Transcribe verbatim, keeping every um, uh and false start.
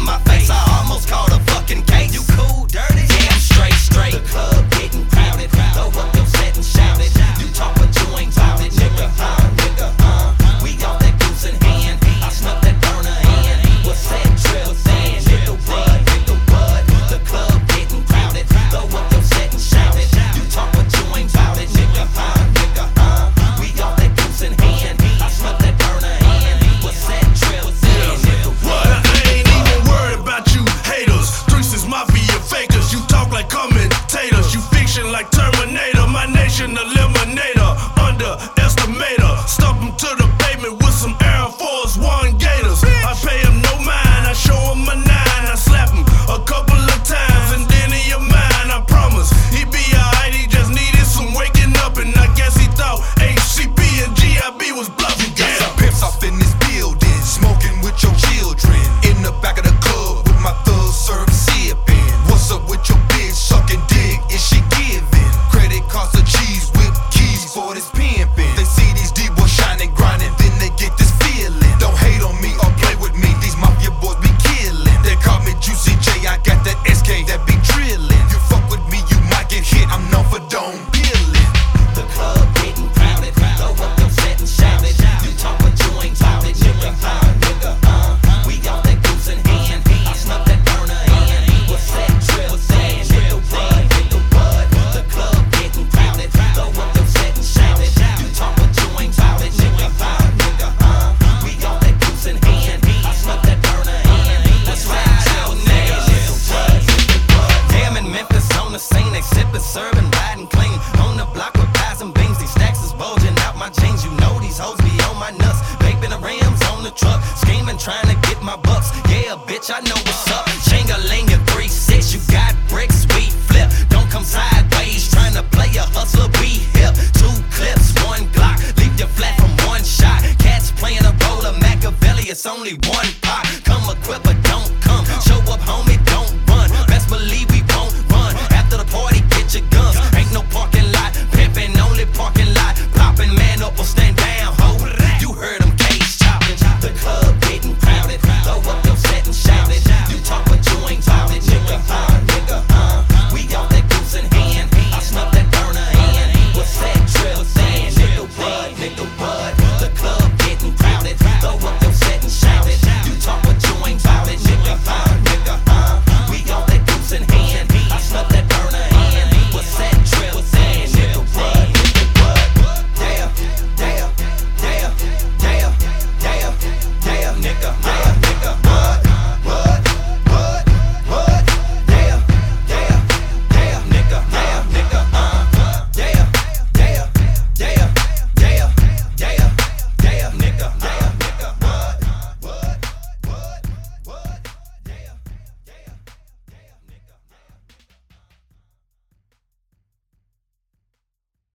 my face. I almost caught a fucking case. You cool, dirty? Yeah, I'm straight, straight. The club getting crowded. Throw up your set and shout it. You talk but you ain't bout it, nigga. Huh, nigga, huh? We got that goose in hand. I snuck that burner in. What's that drill saying? Nigga, what? Nigga, what? The club getting crowded. Throw up your set and shout it. You talk but you ain't bout it, nigga. Huh, nigga, huh? We got that goose in hand. I snuck that burner in. What's that drill saying? Nigga, what? I ain't even worried about you haters. Streets is mafia fakers. You talk like commentators. You fiction like Terminator. My nation eliminator. Underestimator. Stomp him to the pavement with some Air Force One Gators. I pay him no mind. I show him a nine. I slap him a couple of times and then he a mine. I promise he be alright. He just needed some waking up and I guess he thought H C P and G I B was bluffing. Got some pimps off in this building, smoking with your children. In the back of the club with my thugs serving sipping. What's up with your bitch sucking dick? Is she giving? Credit cards or cheese whip keys for this pimping. They see these D-boys shining, grinding, then they get this feeling. Don't hate on me or play with me, these mafia boys be killing. They call me Juicy J, I got that S K that be drilling. You fuck with me, you might get hit, I'm known for don't billing. The club getting crowded. Throw up your set and shout it. You talk but you ain't bout it, nigga. Huh, nigga, huh? We got that goose in hand. I snuck that burner in. What's that drill saying? Nigga, what? Nigga, what? The club getting crowded. Throw up your set and shout it. You talk but you ain't bout it, nigga. Huh, nigga, huh? We got that goose in hand. I snuck that burner in. What's that drill saying? Nigga, what? Nigga, what? Damn, in Memphis on the scene, they sipping, serving, riding clean. On the block with pies and beans, these stacks is bulging out my jeans. You know these hoes be on my nuts, vaping the rims on the truck, scheming, trying to get my bucks. Yeah, bitch, I know what's up.